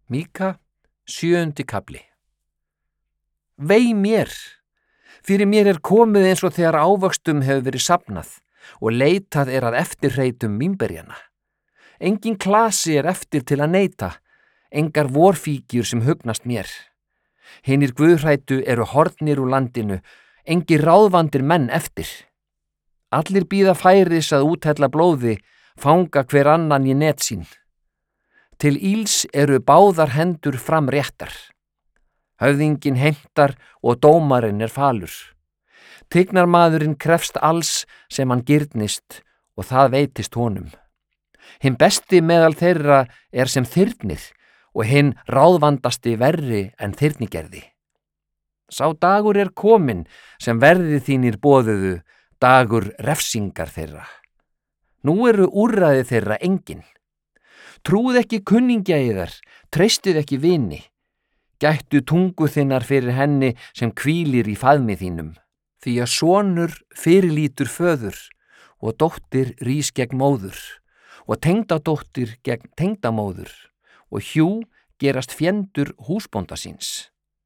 Míka, 7. kafli. Vei mér! Fyrir mér komið eins og þegar ávöxtum hefur verið safnað og leitað að eftirhreytum vínberjanna. Engin klasi eftir til að neita, engar vorfíkjur sem hugnast mér. Hinir guðhræddu eru horfnir úr landinu, engir ráðvandir menn eftir. Allir bíða færis að úthella blóði, fanga hver annan í net sín. Til íls eru báðar hendur framréttar. Höfðinginn heimtar og dómarinn falur. Tignarmaðurinn krefst alls sem hann girnist og það veitist honum. Hinn besti meðal þeirra sem þyrnir og hinn ráðvandasti verri en þyrnigerði. Sá dagur kominn sem verði þínir boðuðu, dagur refsingar þeirra. Nú eru úrræði þeirra engin. Trúið ekki kunningja yðar, treystið ekki vini. Gættu tungu þinnar fyrir henni sem hvílir í faðmi þínum. Því að sonur fyrirlítur föður og dóttir rís gegn móður og tengdadóttir gegn tengdamóður og hjú gerast fjendur húsbónda síns.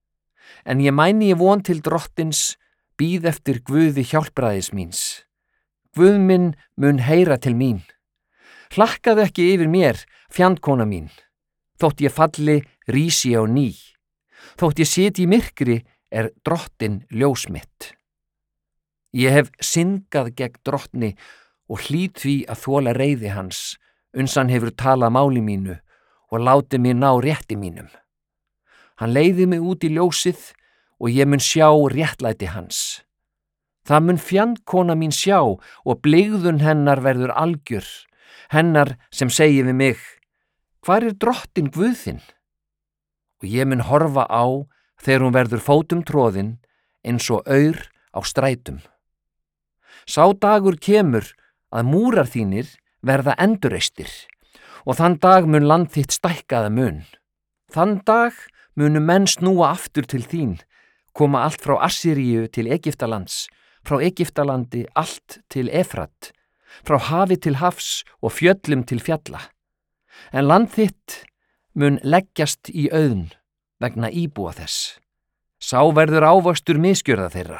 En ég mæni von til drottins, bíð eftir Guði hjálpræðis míns. Guð minn mun heyra til mín. Hlakkaðu ekki yfir mér, fjandkona mín. Þótt ég falli, rís ég á ný. Þótt ég sitji í myrkri, drottinn ljós mitt. Ég hef syndgað gegn drottni og hlýt því að þola reiði hans, uns hann hefur talað máli mínu og látið mér ná rétti mínum. Hann leiði mig út í ljósið og ég mun sjá réttlæti hans. Það mun fjandkona mín sjá og blygðun hennar verður algjör, hennar sem segir við mig, hvar drottinn Guð þinn? Og ég mun horfa á þegar hún verður fótum troðin eins og aur á strætum. Sá dagur kemur að múrar þínir verða endurreistir og þann dag mun land þitt stækkaða mun. Þann dag munu menn snúa aftur til þín, koma allt frá Assýríu til Egyptalands, frá Egyptalandi allt til Efrat, frá hafi til hafs og fjöllum til fjalla. En land þitt mun leggjast í auðn vegna íbúa þess. Sá verður ávöxtur misgjörða þeirra.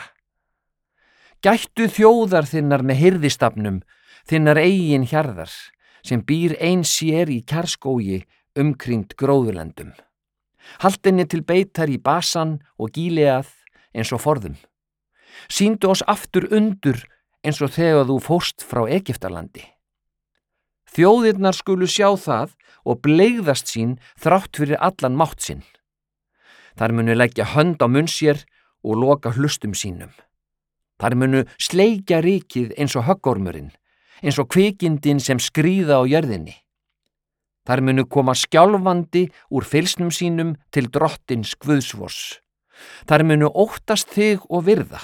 Gættu þjóðar þinnar með hirðistafnum, þinnar eigin hjarðar, sem býr ein sér í kjarskógi umkringt gróðurlendum. Halt henni til beitar í Basan og Gíleað eins og forðum. Sýndu oss aftur undur eins og þegar þú fórst frá Egyptalandi. Þjóðirnar skulu sjá það og bleigðast sín þrátt fyrir allan mátt sinn. Þær munu leggja hönd á munn sér og loka hlustum sínum. Þær munu sleikja rykið eins og höggormurinn, eins og kvikindin sem skríða á jörðinni. Þær munu koma skjálfandi úr fylsnum sínum til drottins Guðsvors. Þær munu óttast þig og virða.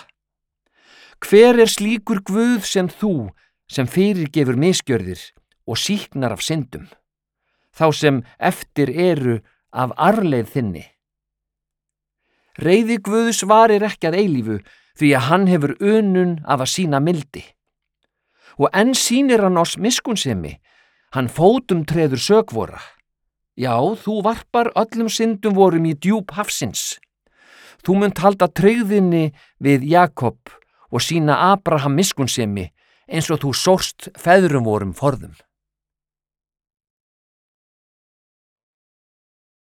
Hver slíkur Guð sem þú, sem fyrirgefur misgjörðir og sýknar af syndum, þá sem eftir eru af arleið þinni? Reiði Guðs varir ekki að eilífu, því að hann hefur unun af að sýna mildi. Og enn sýnir hann oss miskunnsemi, hann fótum treður sök vora. Já, þú varpar öllum syndum vorum í djúp hafsins. Þú munt halda tryggðinni við Jakob og sýna Abraham miskunnsemi eins og þú sórst feðrum vorum forðum.